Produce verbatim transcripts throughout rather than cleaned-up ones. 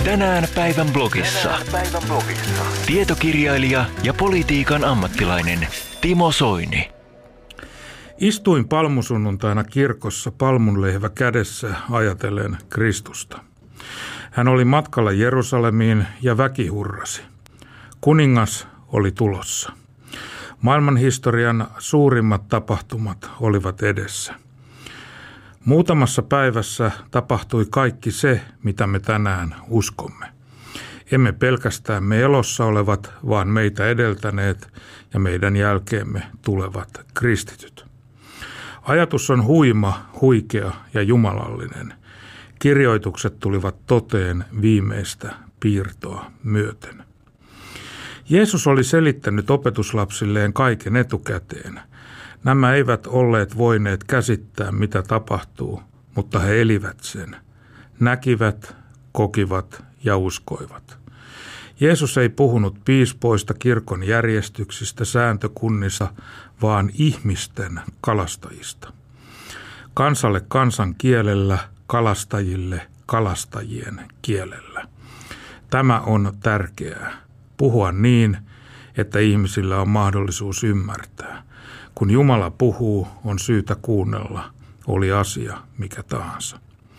Tänään päivän blogissa. Tänään päivän blogissa. Tietokirjailija ja politiikan ammattilainen Timo Soini. Istuin palmusunnuntaina kirkossa palmunlehvä kädessä ajatellen Kristusta. Hän oli matkalla Jerusalemiin ja väki hurrasi. Kuningas oli tulossa. Maailmanhistorian suurimmat tapahtumat olivat edessä. Muutamassa päivässä tapahtui kaikki se, mitä me tänään uskomme. Emme pelkästään me elossa olevat, vaan meitä edeltäneet ja meidän jälkeemme tulevat kristityt. Ajatus on huima, huikea ja jumalallinen. Kirjoitukset tulivat toteen viimeistä piirtoa myöten. Jeesus oli selittänyt opetuslapsilleen kaiken etukäteen. Nämä eivät olleet voineet käsittää, mitä tapahtuu, mutta he elivät sen. Näkivät, kokivat ja uskoivat. Jeesus ei puhunut piispoista, kirkon järjestyksistä, sääntökunnista, vaan ihmisten kalastajista. Kansalle kansan kielellä, kalastajille kalastajien kielellä. Tämä on tärkeää. Puhua niin, että ihmisillä on mahdollisuus ymmärtää. Kun Jumala puhuu, on syytä kuunnella, oli asia mikä tahansa.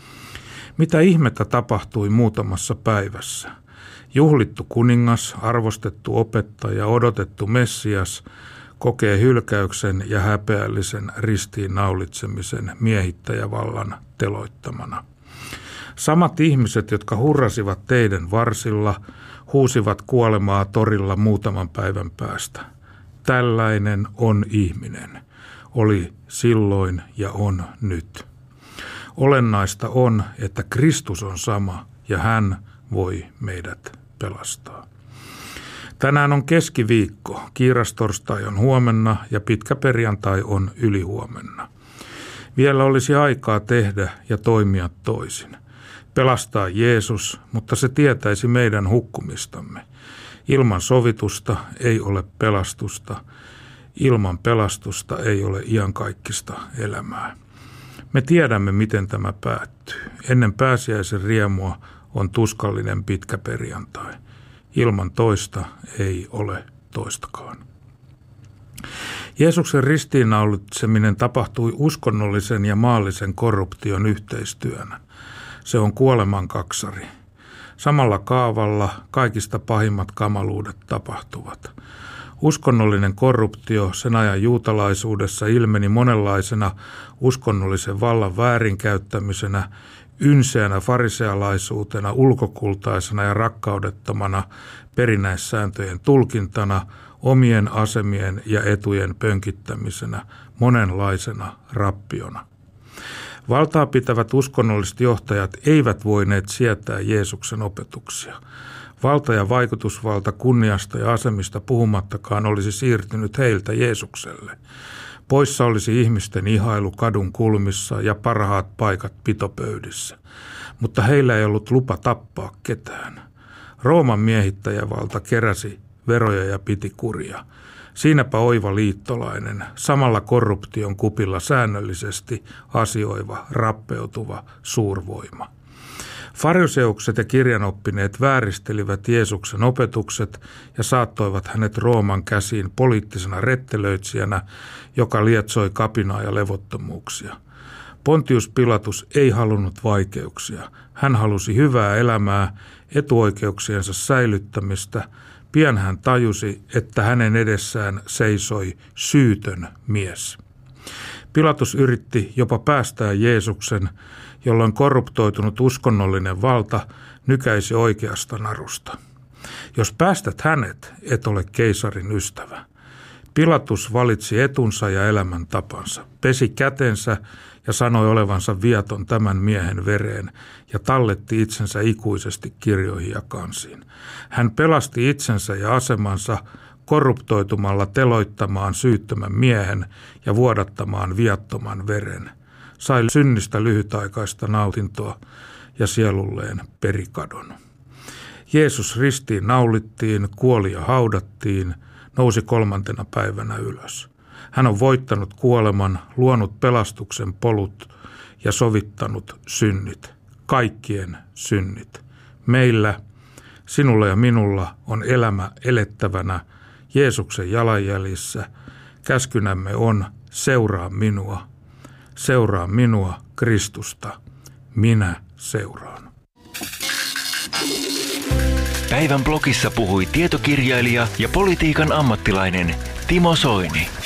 Mitä ihmettä tapahtui muutamassa päivässä? Juhlittu kuningas, arvostettu opettaja, odotettu Messias kokee hylkäyksen ja häpeällisen ristiin naulitsemisen miehittäjävallan teloittamana. Samat ihmiset, jotka hurrasivat teiden varsilla, huusivat kuolemaa torilla muutaman päivän päästä. Tällainen on ihminen. Oli silloin ja on nyt. Olennaista on, että Kristus on sama ja hän voi meidät pelastaa. Tänään on keskiviikko, kiirastorstai on huomenna ja pitkä perjantai on ylihuomenna. Vielä olisi aikaa tehdä ja toimia toisin. Pelastaa Jeesus, mutta se tietäisi meidän hukkumistamme. Ilman sovitusta ei ole pelastusta. Ilman pelastusta ei ole iankaikkista elämää. Me tiedämme, miten tämä päättyy. Ennen pääsiäisen riemua on tuskallinen pitkä perjantai. Ilman toista ei ole toistakaan. Jeesuksen ristiinnaulitseminen tapahtui uskonnollisen ja maallisen korruption yhteistyönä. Se on kuoleman kaksari. Samalla kaavalla kaikista pahimmat kamaluudet tapahtuvat. Uskonnollinen korruptio sen ajan juutalaisuudessa ilmeni monenlaisena uskonnollisen vallan väärinkäyttämisenä, ynseänä farisealaisuutena, ulkokultaisena ja rakkaudettomana perinnäissääntöjen tulkintana, omien asemien ja etujen pönkittämisenä, monenlaisena rappiona. Valtaa pitävät uskonnolliset johtajat eivät voineet sietää Jeesuksen opetuksia. Valta ja vaikutusvalta kunniasta ja asemista puhumattakaan olisi siirtynyt heiltä Jeesukselle. Poissa olisi ihmisten ihailu kadun kulmissa ja parhaat paikat pitopöydissä. Mutta heillä ei ollut lupa tappaa ketään. Rooman miehittäjävalta keräsi veroja ja piti kuria. Siinäpä oiva liittolainen, samalla korruption kupilla säännöllisesti asioiva, rappeutuva suurvoima. Fariseukset ja kirjanoppineet vääristelivät Jeesuksen opetukset ja saattoivat hänet Rooman käsiin poliittisena rettelöitsijänä, joka lietsoi kapinaa ja levottomuuksia. Pontius Pilatus ei halunnut vaikeuksia. Hän halusi hyvää elämää, etuoikeuksiensa säilyttämistä. Pian hän tajusi, että hänen edessään seisoi syytön mies. Pilatus yritti jopa päästää Jeesuksen, jolloin korruptoitunut uskonnollinen valta nykäisi oikeasta narusta. Jos päästät hänet, et ole keisarin ystävä. Pilatus valitsi etunsa ja elämäntapansa, pesi kätensä ja sanoi olevansa viaton tämän miehen vereen ja talletti itsensä ikuisesti kirjoihin ja kansiin. Hän pelasti itsensä ja asemansa korruptoitumalla teloittamaan syyttömän miehen ja vuodattamaan viattoman veren. Sai synnistä lyhytaikaista nautintoa ja sielulleen perikadon. Jeesus ristiin naulittiin, kuoli ja haudattiin, nousi kolmantena päivänä ylös. Hän on voittanut kuoleman, luonut pelastuksen polut ja sovittanut synnit, kaikkien synnit, Meillä, sinulla ja minulla, on elämä elettävänä Jeesuksen jalanjäljissä. Käskynämme on seuraa minua, seuraa minua Kristusta. Minä seuraan. Päivän blogissa puhui tietokirjailija ja politiikan ammattilainen Timo Soini.